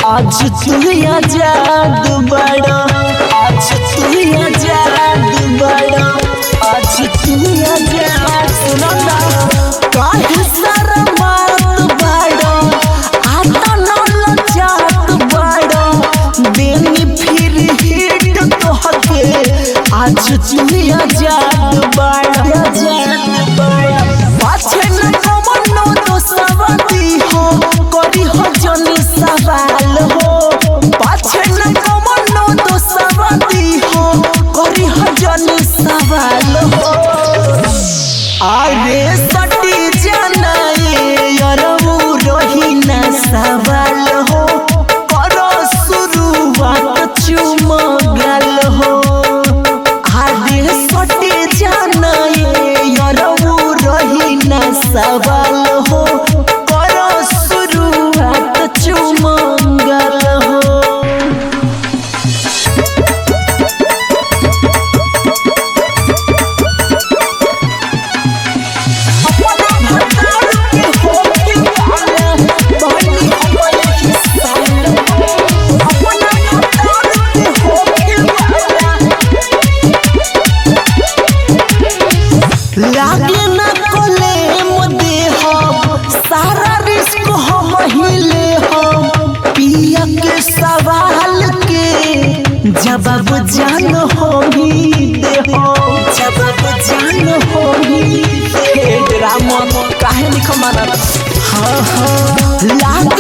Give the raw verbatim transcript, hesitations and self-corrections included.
आज तू आजाद बड़ा, आज तू आजाद बड़ा, आज तू आजाद सुना काहे सारा मात बड़ा, आता न लजात बड़ा, देनी फिर हिट तो हके, आज तू आजाद बड़ा, आजाद बड़ा। पाछे न कमनो तो सवाती हो, करी हो जनी सवाल हो, पाछे न कमनो तो सवाती हो, करी हो जनी सवाल हो। आगे सटी जानाए यरऊ रही न सवाल हो, करो शुरुआत चुमगल हो। आगे सटी जानाए यरऊ रही न सवाल हो, करो शुरुआत चुमगल हो। लागे न कोले मुदे हम, सारा रिस्क हम हिले हम, पिया के सवाल के जवाब जान होगी दे हम, जवाब जान होगी। हे ड्रामा काहे लिखो मारा, हाँ हाँ लागे